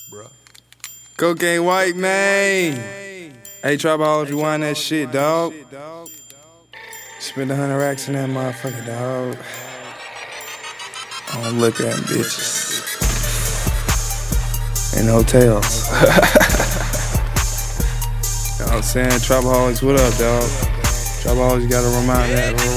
bruh. Cocaine White, man. Hey, Trapaholics, rewind that shit, dog. Spend 100 racks in that motherfucker, dog. I don't look at them bitches. In hotels. You know what I'm saying? Trapaholics, what up, dog? Trapaholics gotta rewind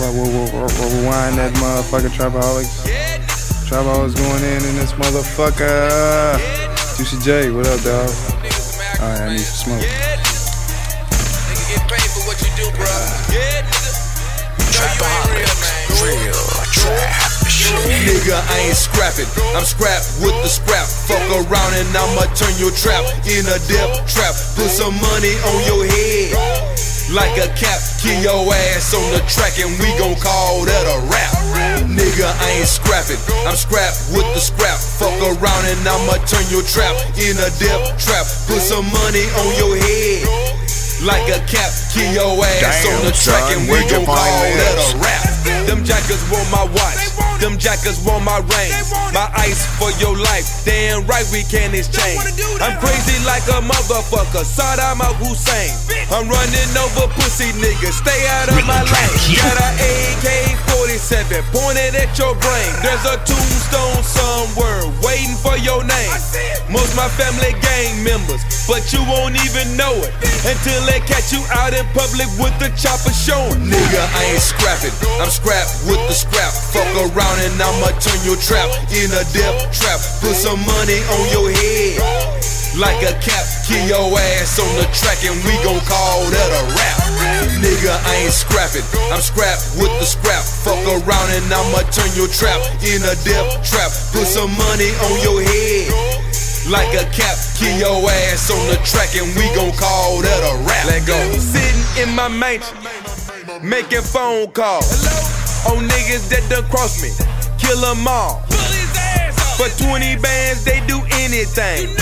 that motherfucker, Trapaholics. Trapaholics going in this motherfucker. Juicy J, what up, dog? Alright, I need some smoke. Nigga get paid for what you do, bro. Yeah, nigga. Trapaholics, real trap shit. Nigga, I ain't scrapping. I'm scrapped with the scrap. Fuck around and I'ma turn your trap in a death trap. Put some money on your head like a cap. Kill your ass on the track and we gon' call that a rap. Nigga, I ain't scrapping. I'm scrapped with the scrap. Fuck around and I'ma turn your trap in a death trap. Put some money on your head like a cap. Kill your ass on the track and we gon' call that a rap. Them jackers want my watch, them jackers want my ring, my ice for your life, damn right we can exchange. I'm crazy like a motherfucker, Saddam Hussein. I'm running over pussy niggas, stay out of my lane. Got a AK-47 pointed at your brain. There's a tombstone somewhere waiting for your name. Most my family gang members, but you won't even know it until they catch you out in public with the chopper showing. Nigga, I ain't scrapping, I'm scrapped with the scrap. Fuck around and I'ma turn your trap in a death trap. Put some money on your head like a cap. Kill your ass on the track and we gon' call that a rap. Nigga, I ain't scrapping, I'm scrapped with the scrap. Fuck around and I'ma turn your trap in a death trap. Put some money on your head like a cap. Kill your ass on the track and we gon' call that a rap. Let go. Sitting in my mansion, making phone calls on niggas that done crossed me. Kill them all. For 20 bands, they do anything.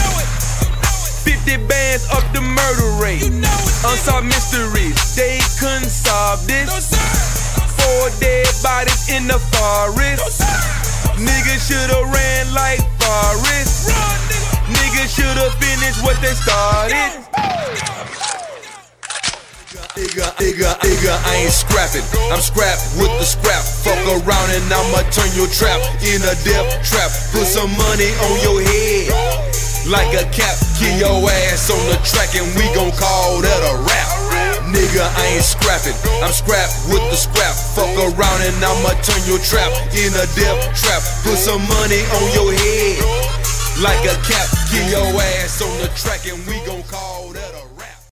50 bands up the murder rate. Unsolved mysteries, they couldn't solve this. 4 dead bodies in the forest. Niggas should've ran like Forrest. Niggas should've finished what they started. Nigga, I ain't scrapping, I'm scrapped with the scrap. Fuck around and I'ma turn your trap in a death trap. Put some money on your head like a cap. Kill your ass on the track and we gon' call that a rap. Nigga, I ain't scrapping, I'm scrapped with the scrap. Fuck around and I'ma turn your trap in a death trap. Put some money on your head like a cap. Kill your ass on the track and we gon'